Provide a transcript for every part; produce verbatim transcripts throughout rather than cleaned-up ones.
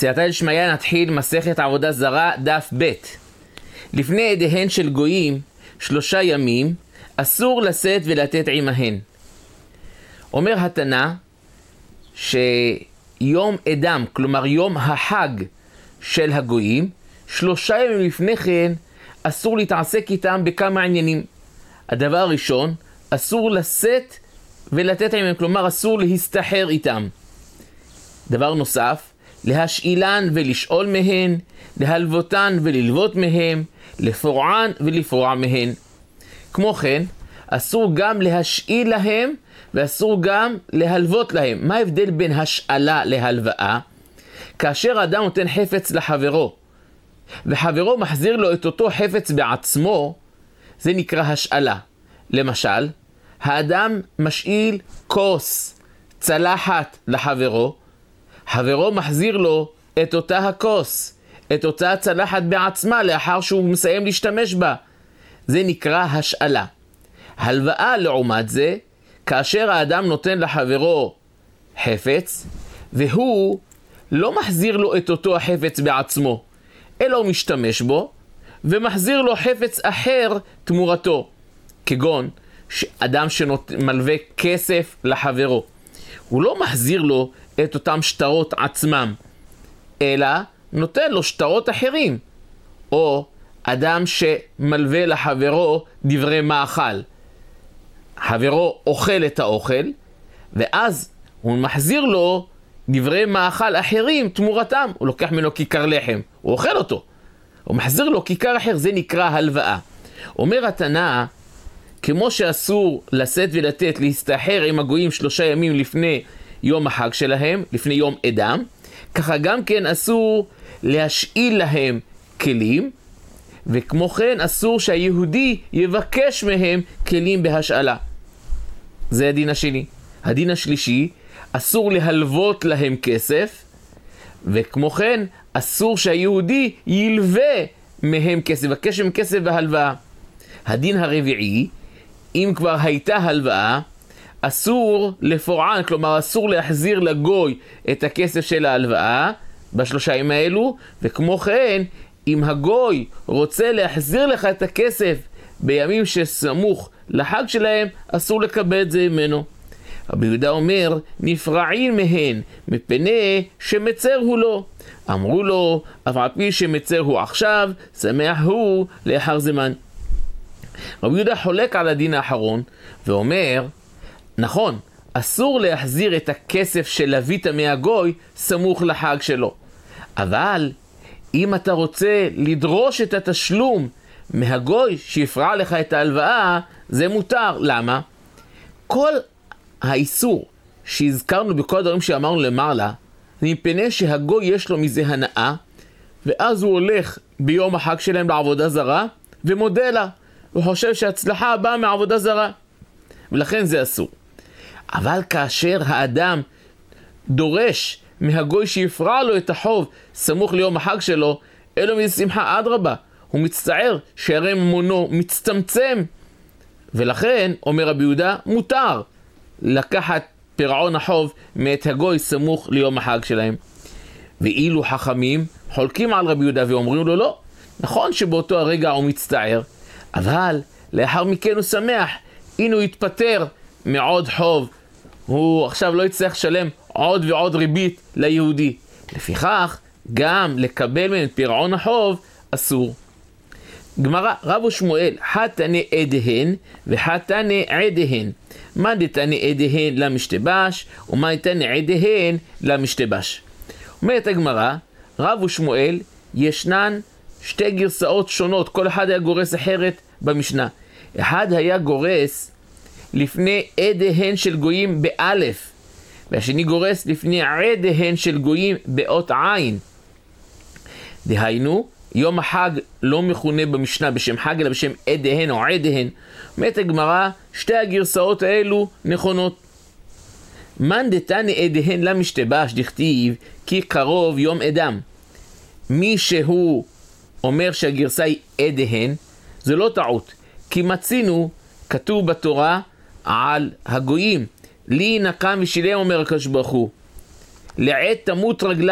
סייעתא דשמיא, נתחיל מסכת עבודה זרה דף ב'. לפני עדיהן של גויים שלושה ימים אסור לשאת ולתת עמהן. אומר התנא שיום אדם, כלומר יום החג של הגויים, שלושה ימים לפני כן אסור להתעסק איתם בכמה עניינים. הדבר הראשון, אסור לשאת ולתת עמהם, כלומר אסור להסתחר איתם. דבר נוסף, להשאילן ולשאול מהן, להלוותן וללוות מהם, לפרוען ולפרוע מהן. כמו כן, אסור גם להשאיל להם ואסור גם להלוות להם. מה ההבדל בין השאלה להלוואה? כאשר האדם נותן חפץ לחברו, וחברו מחזיר לו את אותו חפץ בעצמו, זה נקרא השאלה. למשל, האדם משאיל כוס, צלחת לחברו, חברו מחזיר לו את אותה הכוס, את אותה צלחת בעצמה לאחר שהוא מסיים להשתמש בה. זה נקרא השאלה. הלוואה לעומת זה, כאשר האדם נותן לחברו חפץ, והוא לא מחזיר לו את אותו החפץ בעצמו, אלא הוא משתמש בו, ומחזיר לו חפץ אחר תמורתו. כגון, אדם שמלווה כסף לחברו, הוא לא מחזיר לו את אותם שטרות עצמם, אלא נותן לו שטרות אחרים. או אדם שמלווה לחברו דברי מאכל, חברו אוכל את האוכל, ואז הוא מחזיר לו דברי מאכל אחרים תמורתם. הוא לוקח ממנו כיכר לחם, הוא אוכל אותו, הוא מחזיר לו כיכר אחר. זה נקרא הלוואה. אומר התנא, כמו שאסור לשאת ולתת, להסתחר עם הגויים שלושה ימים לפני יום החג שלהם, לפני יום אדם, ככה גם כן אסור להשאיל להם כלים, וכמו כן אסור שהיהודי יבקש מהם כלים בהשאלה. זה הדין השני. הדין השלישי, אסור להלוות להם כסף, וכמו כן אסור שהיהודי ילווה מהם כסף, יבקש מהם כסף בהלוואה. הדין הרביעי, אם כבר הייתה הלוואה, אסור לפורען, כלומר אסור להחזיר לגוי את הכסף של ההלוואה בשלושה ימים האלו, וכמו כן, אם הגוי רוצה להחזיר לך את הכסף בימים שסמוך לחג שלהם, אסור לקבל את זה ממנו. רבי יהודה אומר, נפרעין מהן, מפני שמצר הוא לו. אמרו לו, אף על פי שמצר הוא עכשיו, שמח הוא לאחר זמן. רבי יהודה חולק על הדין האחרון, ואומר, נכון, אסור להחזיר את הכסף שלווית מהגוי סמוך לחג שלו. אבל אם אתה רוצה לדרוש את התשלום מהגוי שיפרע לך את ההלוואה, זה מותר. למה? כל האיסור שהזכרנו בכל הדברים שאמרנו למעלה, זה מפני שהגוי יש לו מזה הנאה, ואז הוא הולך ביום החג שלהם לעבודה זרה, ומודה לה. הוא חושב שהצלחה באה מעבודה זרה, ולכן זה אסור. אבל כאשר האדם דורש מהגוי שיפרע לו את החוב סמוך ליום החג שלו, אלו מזה שמחה, אדרבה, הוא מצטער שהרי ממונו מצטמצם, ולכן אומר רבי יהודה, מותר לקחת פירעון החוב מאת הגוי סמוך ליום החג שלהם. ואילו חכמים חולקים על רבי יהודה ואומרים לו, לא, נכון שבאותו הרגע הוא מצטער, אבל לאחר מכן הוא שמח, הנה הוא יתפטר מעוד חוב, הוא עכשיו לא יצטרך לשלם עוד ועוד ריבית ליהודי. לפיכך, גם לקבל מהם פירעון החוב אסור. גמרא, רב ושמואל, חתני עדיהן וחתני עדיהן. מה דתני עדיהן למשתבש, ומה דתני עדיהן למשתבש. אומרת הגמרא, רב ושמואל, ישנן שתי גרסאות שונות, כל אחד היה גורס אחרת במשנה. אחד היה גורס לפני עדיהן של גויים באלף, והשני גורס לפני עדיהן של גויים באות עין. דהיינו, יום החג לא מכונה במשנה בשם חג, אלא בשם עדיהן או עדיהן. אומרת הגמרא, שתי הגרסאות האלו נכונות. מן דתני עדיהן למשתבש, דכתיב כי קרוב יום אדם. מי שהוא אומר שהגרסה היא עדיהן, זה לא טעות, כי מצינו, כתוב בתורה על הגויים, לי נקם ושילם, אומר הקדוש ברוך הוא, לעת תמות רגלם,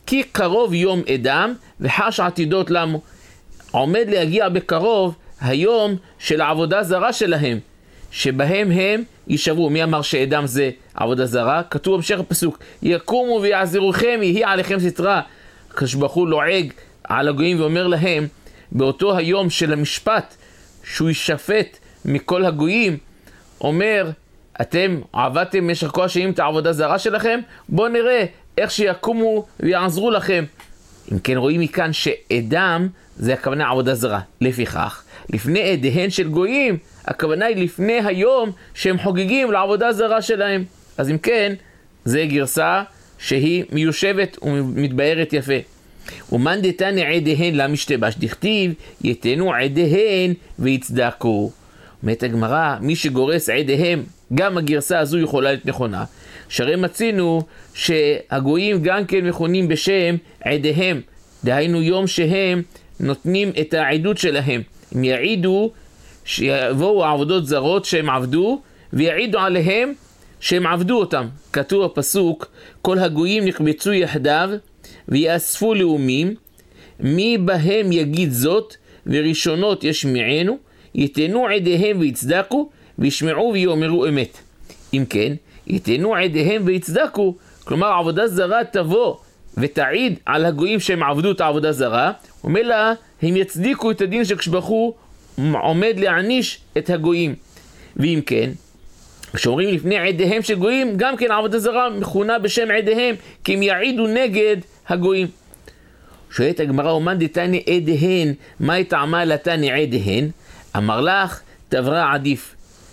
כי קרוב יום אדם וחש עתידות למו. עומד להגיע בקרוב היום של העבודה זרה שלהם, שבהם הם יישבו. מי אמר שאדם זה עבודה זרה? כתוב המשך הפסוק, יקומו ויעזרוכם יהי עליכם סטרה. הקדוש ברוך הוא לועג על הגויים ואומר להם, באותו היום של המשפט, שהוא ישפט מכל הגויים, אומר, אתם עבדתם במשך כל השנים את העבודה זרה שלכם, בואו נראה איך שיקומו ויעזרו לכם. אם כן, רואים מכאן שאדם זה הכוונה עבודה זרה. לפיכך, לפני עדיהן של גויים, הכוונה היא לפני היום שהם חוגגים לעבודה זרה שלהם. אז אם כן, זה גרסה שהיא מיושבת ומתבארת יפה. ומן דתני עדיהן למשתבש דכתיב, יתנו עדיהן ויצדקו. אומרת הגמרא, מי שגורס עדיהם, גם הגרסה הזו יכולה להיות נכונה. שהרי מצינו שהגויים גם כן מכונים בשם עדיהם, דהיינו יום שהם נותנים את העדות שלהם. הם יעידו שיבואו העבודות זרות שהם עבדו, ויעידו עליהם שהם עבדו אותם. כתוב הפסוק, כל הגויים נקבצו יחדיו ויאספו לאומים, מי בהם יגיד זאת וראשונות ישמיענו, יתנו עדיהם ויצדקו וישמעו ויאמרו אמת. אם כן, יתנו עדיהם ויצדקו, כלומר עבודה זרה תבוא ותעיד על הגויים שהם עבדו את העבודה זרה, ומילא הם יצדיקו את הדין שכשבחו עומד להעניש את הגויים. ואם כן, כשאומרים לפני עדיהם של גויים, גם כן עבודה זרה מכונה בשם עדיהם, כי הם יעידו נגד הגויים. שואלת הגמרא, ומן דתני עדיהן, מה טעמה לתני עדיהן? אמר לך, תברא עדיף.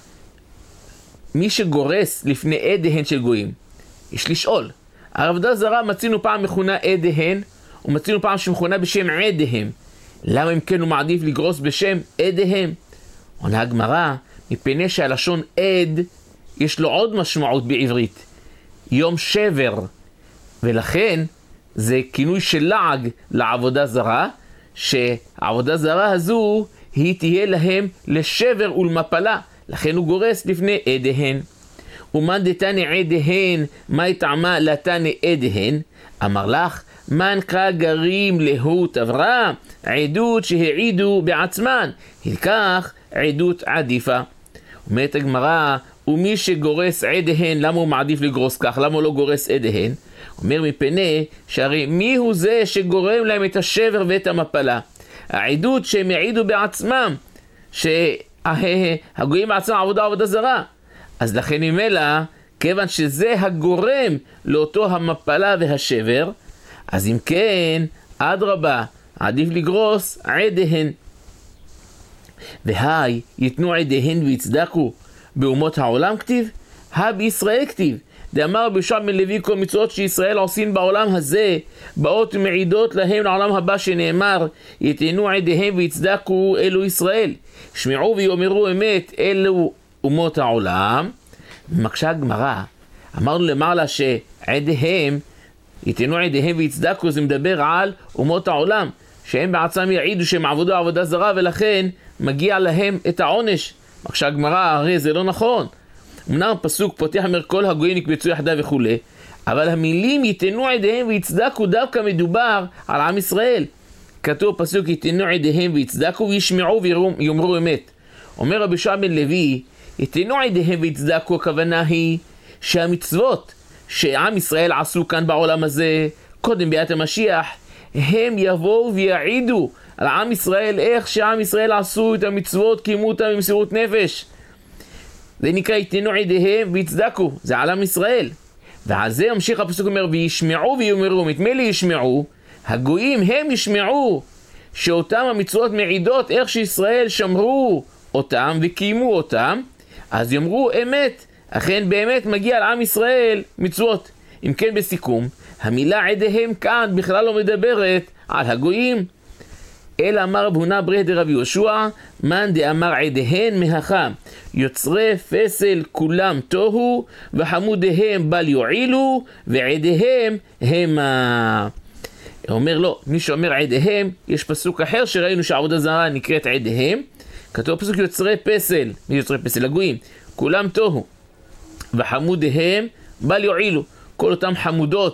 מי שגורס לפני עדיהן של גויים, יש לשאול, העבודה זרה מצינו פעם מכונה עדיהן, ומצינו פעם שמכונה בשם עדיהם. למה אם כן הוא מעדיף לגרוס בשם עדיהם? עונה הגמרא, מפני שהלשון עד יש לו עוד משמעות בעברית, יום שבר, ולכן זה כינוי של לעג לעבודה זרה, שהעבודה זרה הזו היא תהיה להם לשבר ולמפלה, לכן הוא גורס לפני עדיהן. ומן דתני עדיהן, מה טעמה לתני עדיהן? אמר לך, מן כגרים להו תברא, עדות שהעידו בעצמן, הלקח עדות עדיפה. אומרת הגמרא, ומי שגורס עדיהן, למה הוא מעדיף לגרוס כך? למה הוא לא גורס עדיהן? אומר מפני שהרי מי הוא זה שגורם להם את השבר ואת המפלה? העדות שהם העידו בעצמם, שהגויים בעצמם עבודה עבודה זרה. אז לכן ממילא, כיוון שזה הגורם לאותו המפלה והשבר, אז אם כן, אדרבה, עדיף לגרוס עדיהן. והי, יתנו עדיהן ויצדקו באומות העולם כתיב? הא בישראל כתיב. דאמר בשם מלוי כל מצוות שישראל עושים בעולם הזה, באות ומעידות להם לעולם הבא שנאמר, יתנו עדיהם ויצדקו אלו ישראל. שמעו ויאמרו אמת אלו אומות העולם. מקשה הגמרא, אמרנו למעלה שעדיהם, יתנו עדיהם ויצדקו, זה מדבר על אומות העולם, שהם בעצם יעידו שהם עבודו עבודה זרה, ולכן מגיע להם את העונש. מקשה הגמרא, הרי זה לא נכון. אמנם הפסוק פותח אומר כל הגויים נקבצו יחדיו וכו', אבל המילים יתנו עדיהם ויצדקו דווקא מדובר על עם ישראל. כתוב פסוק יתנו עדיהם ויצדקו וישמעו ויאמרו אמת. אומר רבי יהושע בן לוי, יתנו עדיהם ויצדקו, הכוונה היא שהמצוות שעם ישראל עשו כאן בעולם הזה, קודם ביאת המשיח, הם יבואו ויעידו על עם ישראל איך שעם ישראל עשו את המצוות, קיימו אותם במסירות נפש. זה נקרא יתנו עדיהם ויצדקו, זה על עם ישראל. ועל זה המשיך הפסוק אומר, וישמעו ויאמרו, את מי ישמעו? הגויים הם ישמעו, שאותם המצוות מעידות איך שישראל שמרו אותם וקיימו אותם, אז יאמרו אמת, אכן באמת מגיע לעם ישראל מצוות. אם כן בסיכום, המילה עדיהם כאן בכלל לא מדברת על הגויים. אלא אמר רב הונא ברי דרבי יהושע, מן דאמר עדיהן מהכה, יוצרי פסל כולם תוהו, וחמודיהם בל יועילו, ועדיהם המה. אומר לו, מי שאומר עדיהם, יש פסוק אחר שראינו שהעבודה זרה נקראת עדיהם, כתוב פסוק יוצרי פסל, מי יוצרי פסל? הגויים, כולם תוהו, וחמודיהם בל יועילו, כל אותם חמודות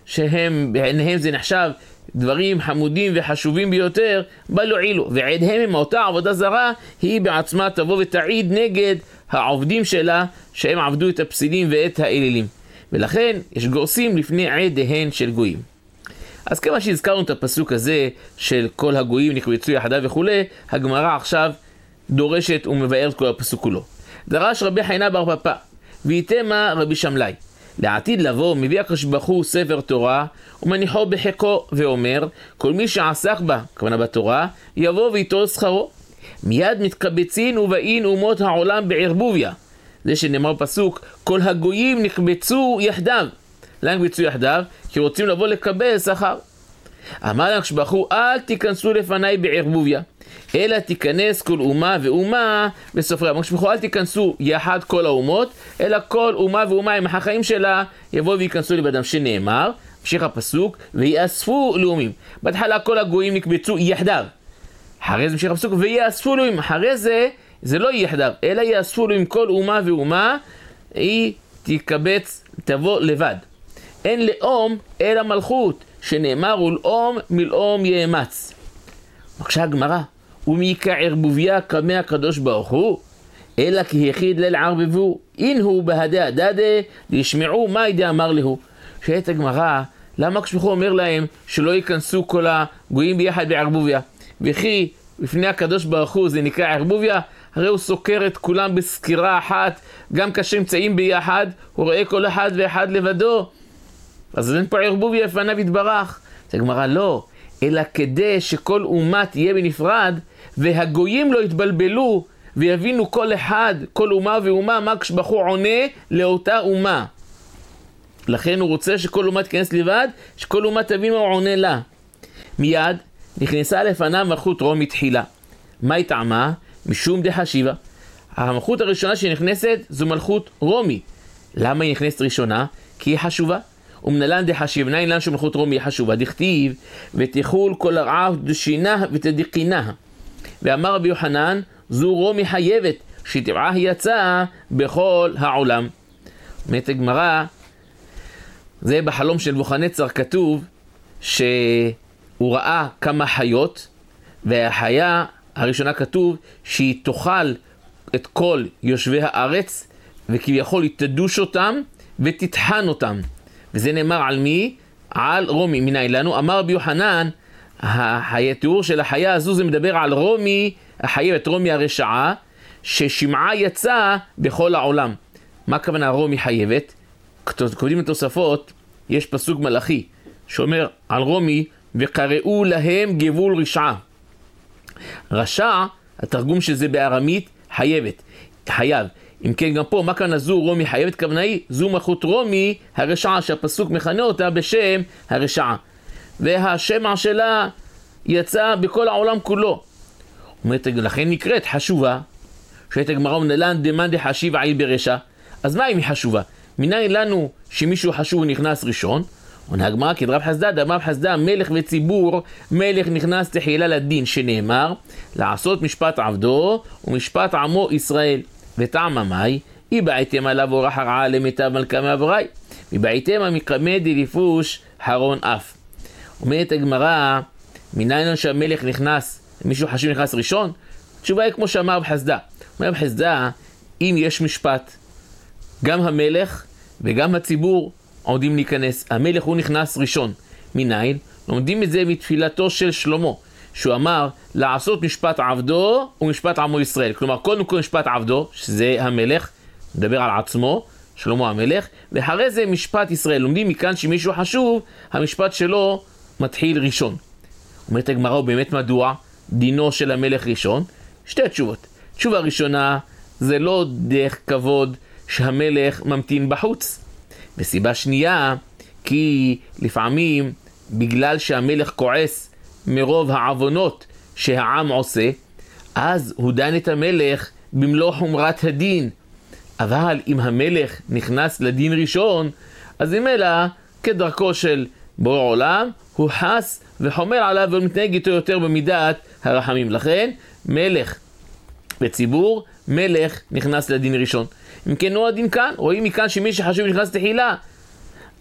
שהם, בעיניהם זה נחשב דברים חמודים וחשובים ביותר, בלו עילו, ועדיהם עם אותה עבודה זרה, היא בעצמה תבוא ותעיד נגד העובדים שלה, שהם עבדו את הפסילים ואת האלילים. ולכן יש גורסים לפני עדיהם של גויים. אז כמה שהזכרנו את הפסוק הזה של כל הגויים נקבצו יחדיו וכו', הגמרא עכשיו דורשת ומבארת כל הפסוק כולו. דרש רבי חיינה בר פפא, ויתמה רבי שמלאי. לעתיד לבוא מביא הקדוש ברוך הוא ספר תורה ומניחו בחיקו ואומר, כל מי שעסק בה, כוונה בתורה, יבוא ויטול שכרו. מיד מתקבצין ובאין אומות העולם בערבוביה. זה שנאמר פסוק, כל הגויים נקבצו יחדיו. למה נקבצו יחדיו? כי רוצים לבוא לקבל שכר. אמר הקדוש ברוך הוא, אל תיכנסו לפניי בערבוביה, אלא תיכנס כל אומה ואומה בסופריה. הקדוש ברוך הוא, אל תיכנסו יחד כל האומות, אלא כל אומה ואומה עם החיים שלה יבואו וייכנסו לבדם, שנאמר, המשיך הפסוק, ויאספו לאומים. בהתחלה כל הגויים נקבצו יחדיו. אחרי זה המשיך הפסוק, ויאספו לאומים. אחרי זה, זה לא יחדיו, אלא יאספו לאומים כל אומה ואומה, היא תקבץ, תבוא לבד. אין לאום אלא מלכות, שנאמר ולאום מלאום יאמץ. מקשה הגמרא, ומיקה ערבוביה כמה הקדוש ברוך הוא, אלא כי היחיד ליל ערבבו, אין הוא בהדה הדדה, לישמעו מה ידע אמר להו. שאת הגמרא, למה הקדוש ברוך הוא אומר להם שלא ייכנסו כל הגויים ביחד בערבוביה? וכי לפני הקדוש ברוך הוא זה נקרא ערבוביה, הרי הוא סוקר את כולם בסקירה אחת, גם כאשר נמצאים ביחד, הוא רואה כל אחד ואחד לבדו. אז אין פה ערבוביה לפניו יתברך. זה גמרא לא, אלא כדי שכל אומה תהיה בנפרד, והגויים לא יתבלבלו, ויבינו כל אחד, כל אומה ואומה, מה הקדוש ברוך הוא עונה לאותה אומה. לכן הוא רוצה שכל אומה תיכנס לבד, שכל אומה תבין מה הוא עונה לה. מיד נכנסה לפניו מלכות רומי תחילה. מה היא טעמה? משום דחשיבה. המלכות הראשונה שנכנסת זו מלכות רומי. למה היא נכנסת ראשונה? כי היא חשובה. ומנלן דחשיבנה אילן שמלכות רומי חשובה. דכתיב ותחול כל הרעה דשינה ותדיקינה. ואמר רבי יוחנן, זו רומי חייבת, שטבעה היא יצאה בכל העולם. אומרת הגמרא, זה בחלום של נבוכדנצר כתוב שהוא ראה כמה חיות, והחיה הראשונה כתוב שהיא תאכל את כל יושבי הארץ, וכביכול היא תדוש אותם ותטחן אותם. וזה נאמר על מי? על רומי. מנין לנו? אמר רבי יוחנן, התיאור של החיה הזו זה מדבר על רומי, החייבת, רומי הרשעה, ששמעה יצא בכל העולם. מה הכוונה רומי חייבת? כותבים לתוספות, יש פסוק מלאכי, שאומר על רומי, וקראו להם גבול רשעה. רשע, התרגום שזה בארמית, חייבת, חייב. אם כן גם פה, מה כאן זו רומי חייבת? כוונה היא, זו מלכות רומי הרשעה, שהפסוק מכנה אותה בשם הרשעה. והשמע שלה יצא בכל העולם כולו. אומרת, לכן נקראת חשובה, שאת הגמרא מנלן דמן דחשיב עיל ברשע. אז מה אם היא חשובה? מנין לנו שמישהו חשוב נכנס ראשון? עונה הגמרא כדרב חסדא, דרב חסדא מלך וציבור, מלך נכנס תחילה לדין, שנאמר לעשות משפט עבדו ומשפט עמו ישראל. וטעם המאי, אי בעיתם עליו אורח הרעה למיטב מלכה מעברי, מבעיתם המקמא דליפוש חרון אף. אומרת הגמרא, מנין שהמלך נכנס, מישהו חשוב נכנס ראשון? התשובה היא כמו שאמר בחסדא. אומר בחסדא, אם יש משפט, גם המלך וגם הציבור עומדים להיכנס. המלך הוא נכנס ראשון. מנין? לומדים את זה מתפילתו של שלמה, שהוא אמר לעשות משפט עבדו ומשפט עמו ישראל. כלומר, קודם כל משפט עבדו, שזה המלך, מדבר על עצמו, שלמה המלך, ואחרי זה משפט ישראל. לומדים מכאן שמישהו חשוב, המשפט שלו מתחיל ראשון. אומרת הגמרא, באמת מדוע דינו של המלך ראשון? שתי תשובות. תשובה ראשונה, זה לא דרך כבוד שהמלך ממתין בחוץ. וסיבה שנייה, כי לפעמים בגלל שהמלך כועס מרוב העוונות שהעם עושה, אז הוא דן את המלך במלוא חומרת הדין. אבל אם המלך נכנס לדין ראשון, אז אם אלא כדרכו של בורא עולם, הוא חס וחומר עליו ומתנהג איתו יותר במידת הרחמים. לכן מלך וציבור, מלך נכנס לדין ראשון. אם כן הוא הדין כאן, רואים מכאן שמי שחשוב נכנס תחילה.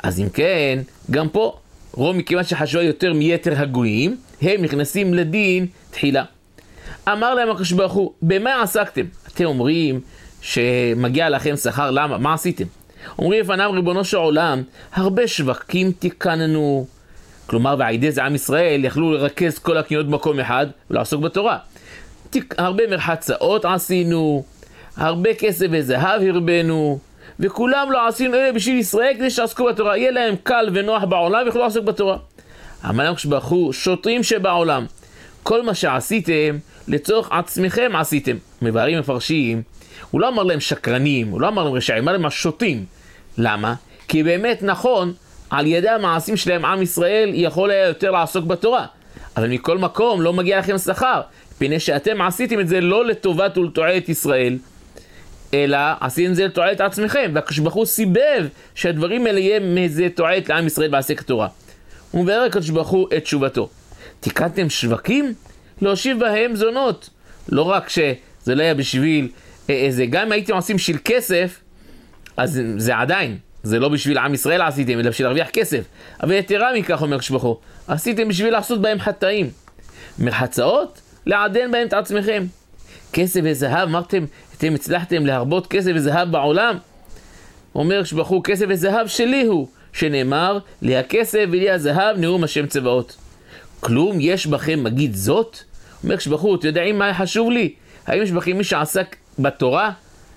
אז אם כן, גם פה, רומי כיוון שחשבה יותר מיתר הגויים, הם נכנסים לדין תחילה. אמר להם הקדוש ברוך הוא, במה עסקתם? אתם אומרים שמגיע לכם שכר, למה? מה עשיתם? אומרים לפניו ריבונו של עולם, הרבה שווקים תיקננו. כלומר, ועידי זה עם ישראל יכלו לרכז כל הקניות במקום אחד ולעסוק בתורה. תיק, הרבה מרחצאות עשינו, הרבה כסף וזהב הרבנו, וכולם לא עשינו אלה בשביל ישראל כדי שעסקו בתורה. יהיה להם קל ונוח בעולם ויכולו לעסוק בתורה. אמר להם כשבחו, שוטרים שבעולם, כל מה שעשיתם לצורך עצמכם עשיתם. מבארים מפרשים, הוא לא אמר להם שקרנים, הוא לא אמר להם רשעים, אמר להם השוטים. למה? כי באמת נכון, על ידי המעשים שלהם עם ישראל יכול היה יותר לעסוק בתורה. אבל מכל מקום לא מגיע לכם שכר, פני שאתם עשיתם את זה לא לטובת ולתועלת ישראל, אלא עשיתם את זה לתועלת עצמכם, והקדוש ברוך הוא סיבב שהדברים האלה יהיה מאיזה תועלת לעם ישראל בעסק תורה. הוא מבאר הקדוש ברוך הוא את תשובתו. תיקנתם שווקים? להושיב בהם זונות. לא רק שזה לא היה בשביל איזה, גם אם הייתם עושים של כסף, אז זה עדיין, זה לא בשביל עם ישראל עשיתם, אלא בשביל להרוויח כסף. אבל יתרה מכך אומר הקדוש ברוך הוא, עשיתם בשביל לעשות בהם חטאים. מרחצאות? לעדן בהם את עצמכם. כסף וזהב, אמרתם, אתם הצלחתם להרבות כסף וזהב בעולם? אומר הקדוש ברוך הוא, כסף וזהב שלי הוא, שנאמר, לי הכסף ולי הזהב נאום השם צבאות. כלום יש בכם מגיד זאת? אומר הקדוש ברוך הוא, אתם יודעים מה חשוב לי? האם יש בכם מי שעסק בתורה?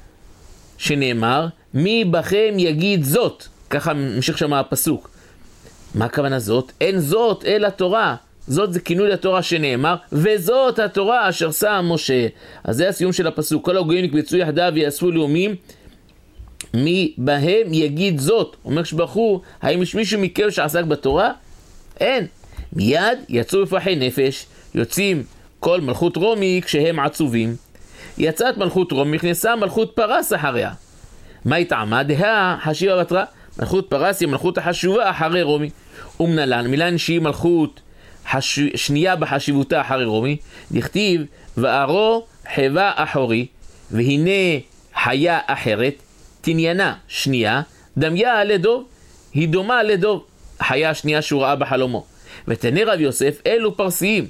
שנאמר, מי בכם יגיד זאת? ככה ממשיך שם הפסוק. מה הכוונה זאת? אין זאת אלא תורה. זאת זה כינוי לתורה שנאמר, וזאת התורה אשר שם משה. אז זה הסיום של הפסוק. כל הגויים נקבצו יחדיו ויאספו לאומים, מי בהם יגיד זאת? אומר הקדוש הוא, האם יש מישהו מכם שעסק בתורה? אין. מיד יצאו בפחי נפש, יוצאים כל מלכות רומי כשהם עצובים. יצאת מלכות רומי, נכנסה מלכות פרס אחריה. מה היא טעמה? דה חשיבה בתרה. מלכות פרס היא מלכות החשובה אחרי רומי. ומנלן, מילן שהיא מלכות חש... שנייה בחשיבותה אחרי רומי, דכתיב, וארו חבה אחורי, והנה חיה אחרת, תניינה שנייה, דמיה לדוב, היא דומה לדוב, חיה שנייה שהוא ראה בחלומו. ותנה רב יוסף, אלו פרסיים.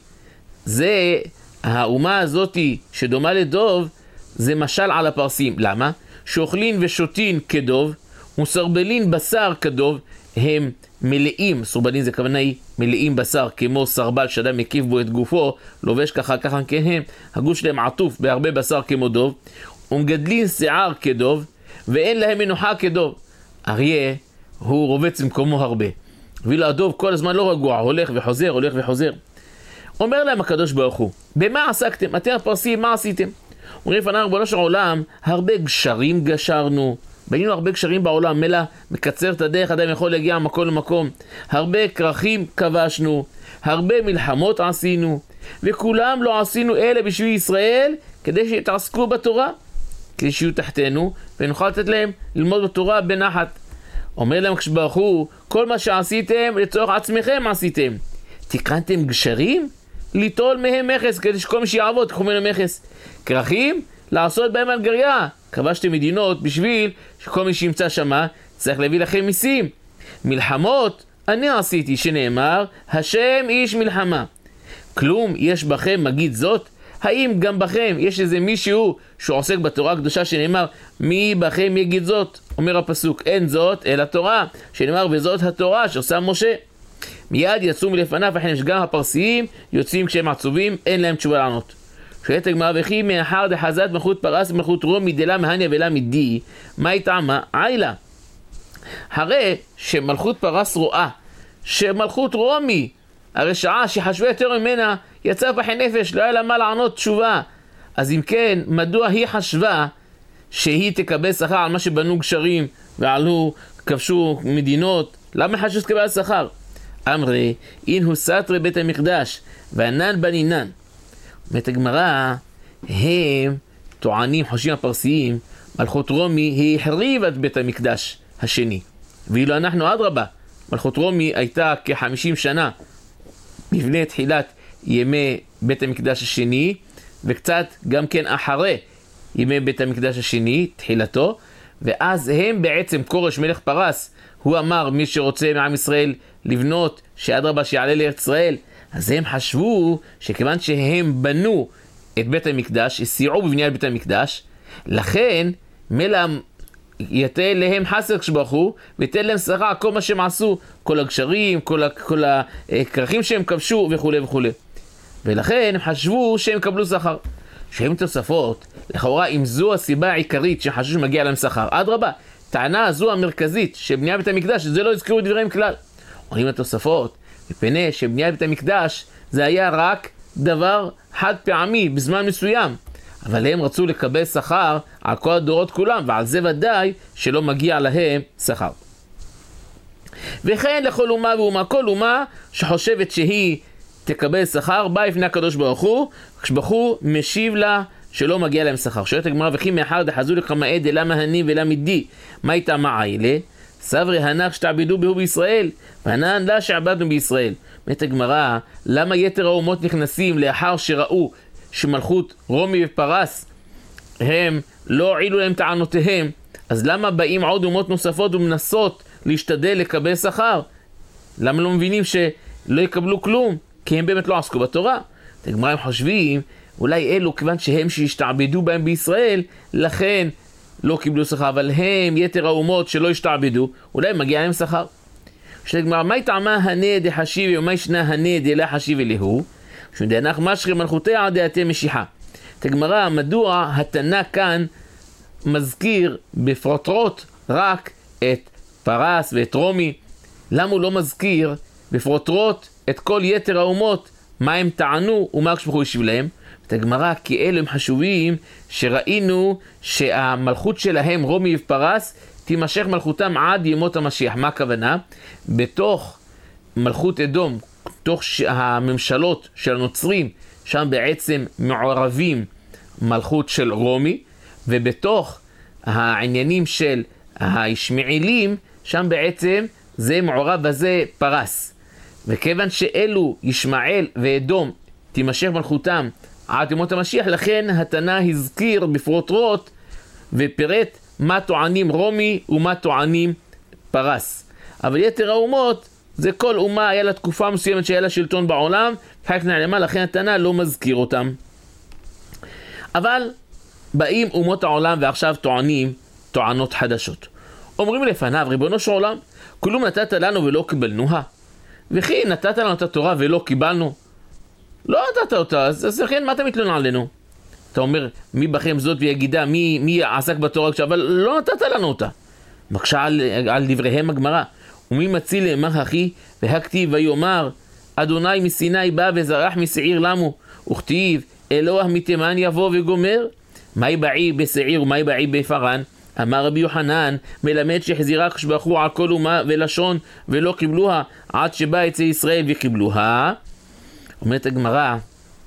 זה, האומה הזאת שדומה לדוב, זה משל על הפרסיים. למה? שאוכלין ושותין כדוב, וסרבלין בשר כדוב, הם מלאים, סרבלין זה כוונה היא, מלאים בשר, כמו סרבל שאדם מקיף בו את גופו, לובש ככה, ככה כן הם, הגוף שלהם עטוף בהרבה בשר כמו דוב, ומגדלין שיער כדוב, ואין להם מנוחה כדוב. אריה, הוא רובץ במקומו הרבה. ואילו הדוב כל הזמן לא רגוע, הולך וחוזר, הולך וחוזר. אומר להם הקדוש ברוך הוא, במה עסקתם? אתם הפרסים, מה עשיתם? אומרים לפנינו, ריבונו של עולם, הרבה גשרים גשרנו, בנינו הרבה גשרים בעולם, מלא מקצר את הדרך, אדם יכול להגיע ממקום למקום. הרבה כרכים כבשנו, הרבה מלחמות עשינו, וכולם לא עשינו אלה בשביל ישראל, כדי שיתעסקו בתורה, כדי שיהיו תחתנו, ונוכל לתת להם ללמוד בתורה בנחת. אומר להם הקדוש ברוך הוא, כל מה שעשיתם לצורך עצמכם עשיתם. תיקנתם גשרים? ליטול מהם מכס, כדי שכל מי שיעבוד תקחו ממנו מכס. כרכים? לעשות בהם אלגריה. כבשתם מדינות בשביל שכל מי שימצא שמה צריך להביא לכם מיסים. מלחמות אני עשיתי, שנאמר, השם איש מלחמה. כלום יש בכם מגיד זאת? האם גם בכם יש איזה מישהו שעוסק בתורה הקדושה שנאמר, מי בכם יגיד זאת? אומר הפסוק, אין זאת אלא תורה, שנאמר, וזאת התורה שעושה משה. מיד יצאו מלפניו, וכן גם הפרסיים יוצאים כשהם עצובים, אין להם תשובה לענות. שואלת הגמרא, וכי מאחר דחזת מלכות פרס ומלכות רומי דלה מהניה ולה מדי, מה היא טעמה? עילה. הרי שמלכות פרס רואה שמלכות רומי, הרשעה שחשבה יותר ממנה, יצאה פחי נפש, לא היה לה מה לענות תשובה. אז אם כן, מדוע היא חשבה שהיא תקבל שכר על מה שבנו גשרים ועלו, כבשו מדינות? למה חשוב תקבל שכר? אמרי, אין הוא סתרי בית המקדש, וענן בנינן. אומרת הגמרא, הם טוענים, חושבים הפרסיים, מלכות רומי היא החריבה את בית המקדש השני. ואילו אנחנו אדרבה, מלכות רומי הייתה כ-חמישים שנה לפני תחילת ימי בית המקדש השני, וקצת גם כן אחרי ימי בית המקדש השני, תחילתו, ואז הם בעצם, כורש מלך פרס, הוא אמר מי שרוצה מעם ישראל לבנות, שאדרבה שיעלה לארץ ישראל. אז הם חשבו שכיוון שהם בנו את בית המקדש, סייעו בבניית בית המקדש, לכן מלא יתה להם חסר כשברחו, ותן להם שכר כל מה שהם עשו, כל הגשרים, כל, כל הכרכים שהם כבשו וכו' וכו'. ולכן הם חשבו שהם קבלו שכר. שהם תוספות, לכאורה אם זו הסיבה העיקרית שהם חשבו שמגיע להם שכר, אדרבה, טענה הזו המרכזית שבניית בית המקדש, זה לא הזכירו דבריהם כלל. אומרים התוספות, מפני שבניית בית המקדש זה היה רק דבר חד פעמי בזמן מסוים, אבל הם רצו לקבל שכר על כל הדורות כולם, ועל זה ודאי שלא מגיע להם שכר. וכן לכל אומה ואומה, כל אומה שחושבת שהיא תקבל שכר, בא לפני הקדוש ברוך הוא, כשברוך הוא משיב לה שלא מגיע להם שכר. שואלת הגמרא, וכי מאחר דחזו לכמה עדה, למה הני ולמה די, מה הייתה מעילה? סברי הנך שתעבדו בהו בישראל, והנן לה שעבדנו בישראל. אומרת הגמרא, למה יתר האומות נכנסים לאחר שראו שמלכות רומי ופרס הם לא הועילו להם טענותיהם, אז למה באים עוד אומות נוספות ומנסות להשתדל לקבל שכר? למה לא מבינים שלא יקבלו כלום? כי הם באמת לא עסקו בתורה. הגמרא הם חושבים, אולי אלו כיוון שהם שהשתעבדו בהם בישראל, לכן לא קיבלו שכר, אבל הם יתר האומות שלא השתעבדו, אולי מגיע להם שכר. שתגמר, מה טעמה הנה דחשיבי ומה ישנה הנה דלה חשיבי להו? שדנך משכי מלכותי עדי אתם משיחה. תגמרה, מדוע התנא כאן מזכיר בפרוטרוט רק את פרס ואת רומי? למה הוא לא מזכיר בפרוטרוט את כל יתר האומות, מה הם טענו ומה כשבחו ישיב להם? תגמרה, כי אלו הם חשובים שראינו שהמלכות שלהם, רומי ופרס, תימשך מלכותם עד ימות המשיח. מה הכוונה? בתוך מלכות אדום, בתוך הממשלות של הנוצרים, שם בעצם מעורבים מלכות של רומי, ובתוך העניינים של הישמעאלים, שם בעצם זה מעורב וזה פרס. וכיוון שאלו ישמעאל ואדום תימשך מלכותם עד ימות המשיח, לכן התנא הזכיר בפרוטרוט ופירט מה טוענים רומי ומה טוענים פרס. אבל יתר האומות, זה כל אומה היה לה תקופה מסוימת שהיה לה שלטון בעולם, חלק נעלמה, לכן התנא לא מזכיר אותם. אבל באים אומות העולם ועכשיו טוענים טוענות חדשות. אומרים לפניו, ריבונו של עולם, כלום נתת לנו ולא קיבלנוה? וכי נתת לנו את התורה ולא קיבלנו? לא נתת אותה, אז לכן מה אתה מתלונן עלינו? אתה אומר, מי בכם זאת ויגידה, מי, מי עסק בתורה, אבל לא נתת לנו אותה. מקשה על, על דבריהם הגמרא. ומי מציל לאמר אחי, והכתיב ויאמר, אדוני מסיני בא וזרח משעיר למו, וכתיב, אלוה מתימן יבוא וגומר. מהי בעי בשעיר ומהי בעי בפרן? אמר רבי יוחנן, מלמד שחזירה כשבחו על כל אומה ולשון ולא קיבלוה, עד שבא אצל ישראל וקיבלוה. אומרת הגמרא,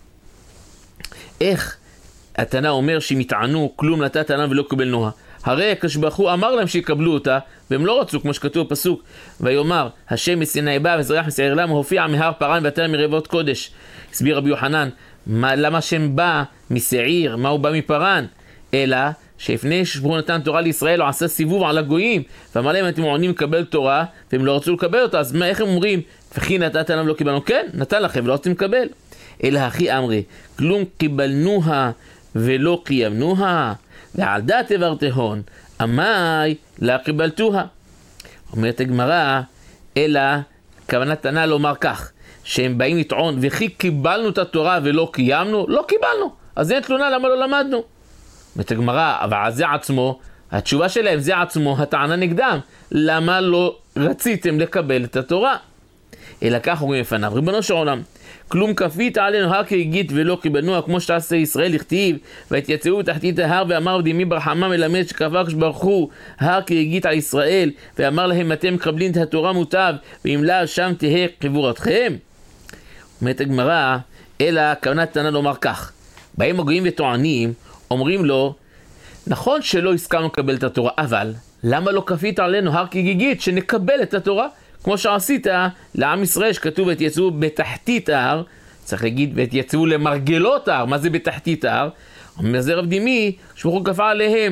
איך התנא אומר שהם יטענו כלום נתת לנו ולא קיבלנוה? הרי כשבחו אמר להם שיקבלו אותה, והם לא רצו, כמו שכתוב בפסוק, ויאמר, השם מסיני בא וזרח משעיר למו, הופיע מהר פרן ואתר מרבעות קודש. הסביר רבי יוחנן, מה, למה השם בא משעיר, מה הוא בא מפרן? אלא שלפני שברוך הוא נתן תורה לישראל, הוא עשה סיבוב על הגויים, ואמר להם, אתם מעוניינים לקבל תורה, והם לא רצו לקבל אותה, אז מה, איך הם אומרים, וכי נתת לנו ולא קיבלנו? כן, נתן לכם ולא רוצים לקבל. אלא הכי אמרי, כלום קיבלנוה ולא קיימנוה, ועל דעת עברתהון, אמי לה קיבלתוה. אומרת הגמרא, אלא כוונת תנא לומר כך, שהם באים לטעון, וכי קיבלנו את התורה ולא קיימנו? לא קיבלנו, אז אין תלונה למה לא למדנו. אומרת הגמרא, אבל על זה עצמו, התשובה שלהם זה עצמו, הטענה נגדם, למה לא רציתם לקבל את התורה? אלא כך אומרים לפניו, ריבונו של עולם, כלום כפית עלינו הר כהגית ולא קיבלנוה, כמו שתעשה ישראל לכתיב, והתייצבו בתחתית ההר ואמר ודמי ברחמה מלמד שקבע כשברכו הר כהגית על ישראל, ואמר להם אתם מקבלים את התורה מוטב, ואם לא שם תהא קבורתכם. אומרת הגמרא, אלא כוונת תנא לומר כך, באים הגויים וטוענים, אומרים לו, נכון שלא הסכמנו לקבל את התורה, אבל למה לא כפית עלינו הר כהגית שנקבל את התורה? כמו שעשית לעם ישראל שכתוב ותייצבו בתחתית ההר, צריך להגיד ותייצבו למרגלות ההר, מה זה בתחתית ההר? אומר זה רב דימי, שברוך הוא כפה עליהם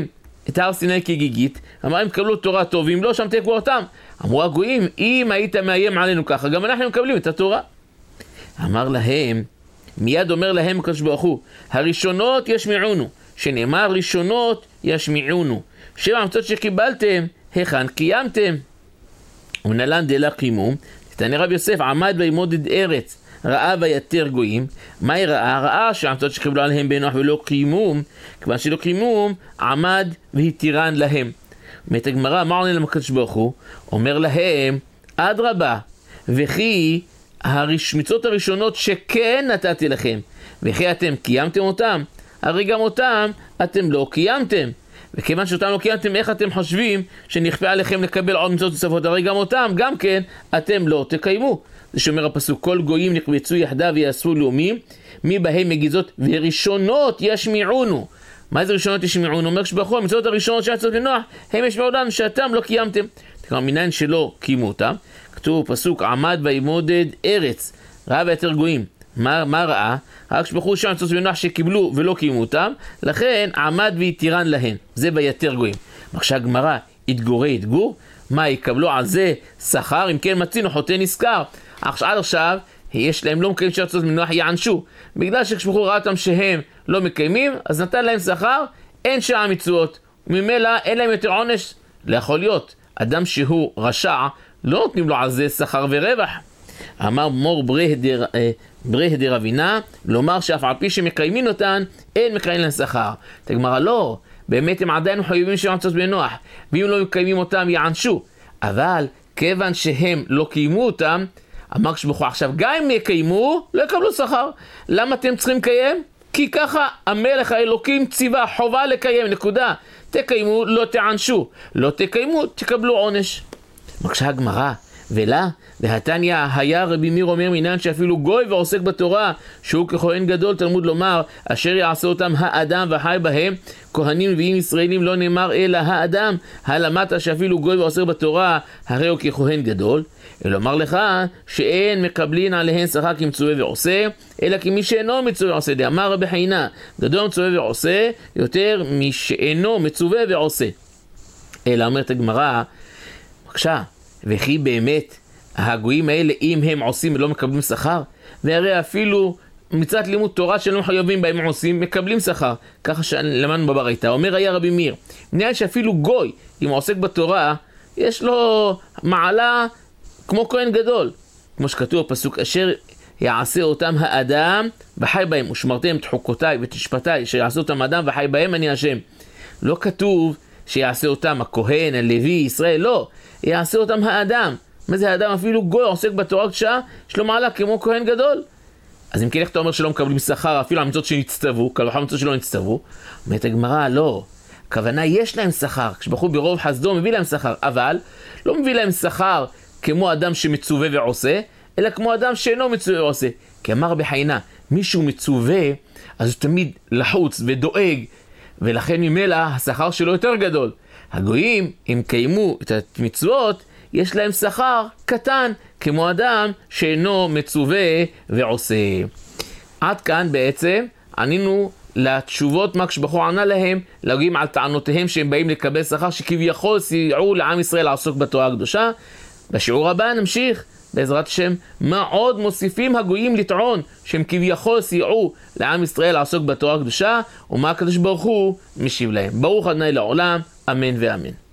את הר סיני כגיגית, אמר אם קבלו תורה טוב, ואם לא שם תקבו אותם. אמרו הגויים, אם היית מאיים עלינו ככה, גם אנחנו מקבלים את התורה. אמר להם, מיד אומר להם הקדוש ברוך הוא, הראשונות ישמיעונו, שנאמר ראשונות ישמיעונו, שבע מצוות שקיבלתם, היכן קיימתם? ומנהלן דלה קימום, תתענה רב יוסף, עמד וימודד ארץ, ראה ויתר גויים. מה היא ראה? ראה שהמצוות שקיבלו עליהם בנוח ולא קיימום, כיוון שלא קיימום, עמד והתירן להם. אומרת הגמרא, מה עונה להם הקדוש ברוך הוא? אומר להם, אדרבה, וכי המצוות הראשונות שכן נתתי לכם, וכי אתם קיימתם אותם? הרי גם אותם אתם לא קיימתם. וכיוון שאותם לא קיימתם, איך אתם חושבים שנכפה עליכם לקבל עוד מצוות נוספות? הרי גם אותם, גם כן, אתם לא תקיימו. זה שאומר הפסוק, כל גויים נקבצו יחדיו ויאספו לאומים, מי בהם מגיזות וראשונות ישמיעונו. מה זה ראשונות ישמיעונו? אומר שבחור, המצוות הראשונות שיצאות לנוח, הם ישמיעו לנו שאתם לא קיימתם. כלומר, מניין שלא קיימו אותם, כתוב פסוק, עמד וימודד ארץ, ראה ויתר גויים. מה, מה ראה? רק שבחור שם מצוות לנוח שקיבלו ולא קיימו אותם, לכן עמד והתירן להן. זה ויתר גויים. עכשיו הגמרא, התגורי התגור, מה יקבלו על זה שכר? אם כן מצינו חוטא נזכר. עכשיו עד עכשיו יש להם לא מקיימים שרצות מנוח יענשו, בגלל שכשבחור ראה אותם שהם לא מקיימים, אז נתן להם שכר, אין שעה מצוות, וממילא אין להם יותר עונש. לא יכול להיות, אדם שהוא רשע לא נותנים לו על זה שכר ורווח. אמר מור ברהדר אבינה, לומר שאף על פי שמקיימים אותן, אין מקיימים להם שכר. תגמר לא, באמת הם עדיין מחויבים שרצות מנוח, ואם לא מקיימים אותם יענשו, אבל כיוון שהם לא קיימו אותם, אמר כשבחור עכשיו, גם אם יקיימו, לא יקבלו שכר. למה אתם צריכים לקיים? כי ככה המלך האלוקים ציווה, חובה לקיים, נקודה. תקיימו, לא תענשו. לא תקיימו, תקבלו עונש. מקשה הגמרא, ולה, והתניא היה רבי מאיר אומר מינן שאפילו גוי ועוסק בתורה, שהוא ככהן גדול, תלמוד לומר, אשר יעשה אותם האדם וחי בהם, כהנים נביאים ישראלים לא נאמר אלא האדם, הלמדת שאפילו גוי ועוסק בתורה, הרי הוא ככהן גדול. אלא אומר לך שאין מקבלין עליהן שכר כמצווה ועושה, אלא כמי שאינו מצווה ועושה. דאמר רבי חנינא, גדול מצווה ועושה, יותר משאינו מצווה ועושה. אלא אומרת הגמרא, בבקשה, וכי באמת הגויים האלה, אם הם עושים ולא מקבלים שכר, והרי אפילו מצוות לימוד תורה שלא חייבים בהם עושים, מקבלים שכר. ככה שלמדנו בברייתא. אומר היה רבי מאיר, מניין שאפילו גוי, אם הוא עוסק בתורה, יש לו מעלה כמו כהן גדול. כמו שכתוב בפסוק, אשר יעשה אותם האדם וחי בהם, ושמרתם את חוקותיי ותשפטיי, שיעשה אותם האדם וחי בהם אני השם. לא כתוב שיעשה אותם הכהן, הלוי, ישראל, לא. יעשה אותם האדם. מה זה האדם? אפילו גוי עוסק בתורה קדושה, יש לו מעלה כמו כהן גדול. אז אם כן, איך אתה אומר שלא מקבלים שכר, אפילו המצוות שנצטוו, כל המצוות שלא נצטוו? אומרת הגמרא, לא. הכוונה, יש להם שכר. כשבחור ברוב חסדו מביא להם שכר, אבל לא מביא להם שכר כמו אדם שמצווה ועושה, אלא כמו אדם שאינו מצווה ועושה. כי אמר רבי חנינא, מישהו מצווה, אז הוא תמיד לחוץ ודואג, ולכן ממילא השכר שלו יותר גדול. הגויים, אם קיימו את המצוות, יש להם שכר קטן, כמו אדם שאינו מצווה ועושה. עד כאן בעצם ענינו לתשובות מה כשבחור ענה להם, להגיעים על טענותיהם שהם באים לקבל שכר שכביכול סייעו לעם ישראל לעסוק בתורה הקדושה. בשיעור הבא נמשיך, בעזרת השם, מה עוד מוסיפים הגויים לטעון שהם כביכול סייעו לעם ישראל לעסוק בתורה הקדושה, ומה הקדוש ברוך הוא משיב להם. ברוך ה' לעולם, אמן ואמן.